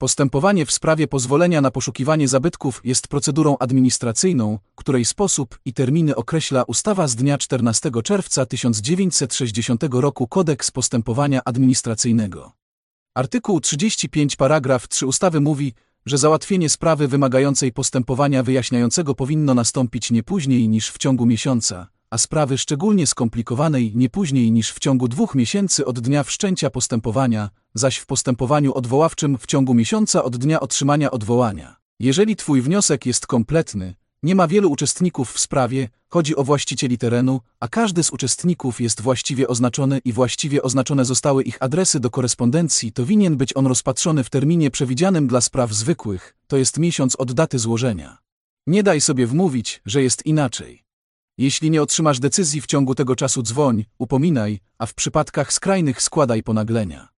Postępowanie w sprawie pozwolenia na poszukiwanie zabytków jest procedurą administracyjną, której sposób i terminy określa ustawa z dnia 14 czerwca 1960 roku Kodeks postępowania administracyjnego. Artykuł 35 paragraf 3 ustawy mówi, że załatwienie sprawy wymagającej postępowania wyjaśniającego powinno nastąpić nie później niż w ciągu miesiąca, a sprawy szczególnie skomplikowanej nie później niż w ciągu 2 miesięcy od dnia wszczęcia postępowania, zaś w postępowaniu odwoławczym w ciągu miesiąca od dnia otrzymania odwołania. Jeżeli Twój wniosek jest kompletny, nie ma wielu uczestników w sprawie, chodzi o właścicieli terenu, a każdy z uczestników jest właściwie oznaczony i właściwie oznaczone zostały ich adresy do korespondencji, to winien być on rozpatrzony w terminie przewidzianym dla spraw zwykłych, to jest miesiąc od daty złożenia. Nie daj sobie wmówić, że jest inaczej. Jeśli nie otrzymasz decyzji w ciągu tego czasu dzwoń, upominaj, a w przypadkach skrajnych składaj ponaglenia.